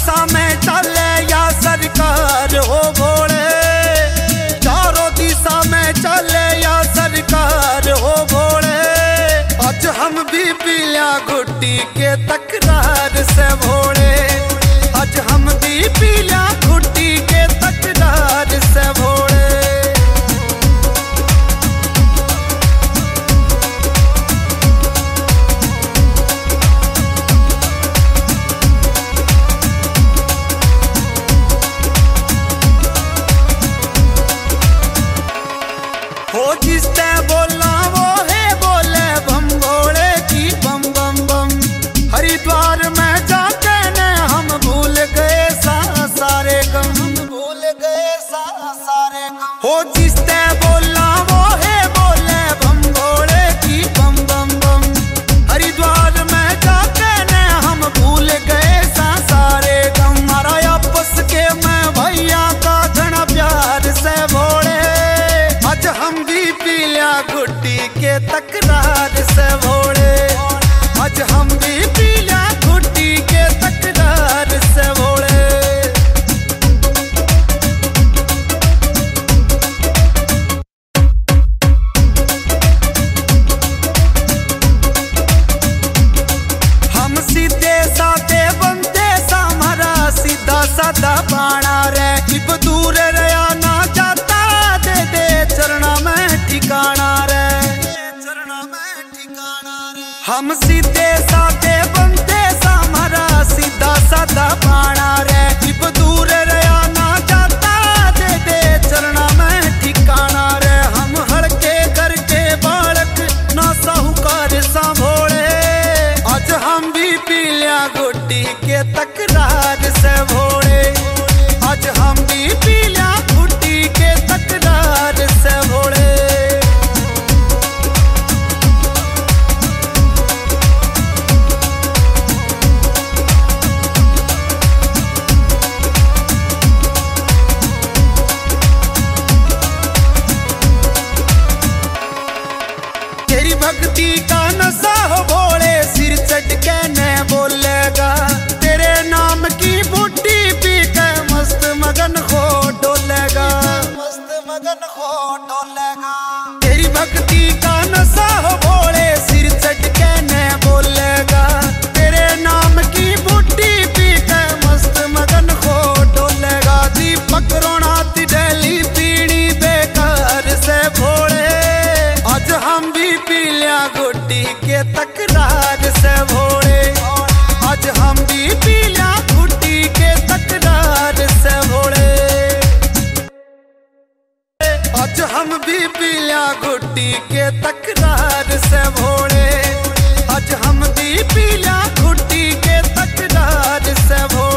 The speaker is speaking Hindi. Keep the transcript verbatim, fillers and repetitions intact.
दिशा में चले या सरकार हो भोले, चारों दिशा में चले या सरकार हो भोले। आज हम भी पिया घुट्टी के तकरार से भोले, आज हम भी पिया घुट्टी के तकरार से भोले। हो जिसने बोला वो है बोले बम भोले की बम बम बम। हरिद्वार में जाके ने हम भूल गए सा सारे गम, हम भूल गए सा सारे गम। हो जिसने बोला वो है बोले बम भोले की बम बम बम। हरिद्वार में जाके ने हम भूल गए सा सारे गम। मारा आपस के मैं भैया का घना प्यार से भोले, आज हम भी पिया घुट्टी के तकरार से भोले, आज हम भी पिया घुट्टी के तकरार से भोले। हम सीधे साधे बंदे सामरा सीधा साधा पाना रे, इब दूर रया ना जाता दे दे चरणा में ठिकाना रे, चरणा में ठिकाना रे। हम सीधे साधे बंदे सामरा सीधा साधा पाना रे, इब दूर रया ना जाता दे दे चरणा में ठिकाना रे। हम हड़के करके बालक ना साहूकार सा भोले, आज हम भी पिया घुट्टी के तकरार से भोले, आज हम भी पिया घुट्टी के तकरार से भोले। तेरी भक्ति का नशा हो भोले, सिर चढ़ के न बोलेगा। तेरे नाम की बूटी पी के मस्त मगन हो डोलेगा, मस्त मगन हो डोलेगा। तेरी भक्ति का नशा हो भोले, सिर चढ़ के न बोलेगा। तेरे नाम की बूटी पी के मस्त मगन हो डोलेगा। दीपक रोना डेली पीनी बेकार से भोले, आज हम भी पिया घुट्टी के तकरार से भोले, आज हम भी पिया घुट्टी के तकरार से भोले। आज हम भी पिया घुट्टी के तकरार से भोले, आज हम भी पिया घुट्टी के तकरार से भोले।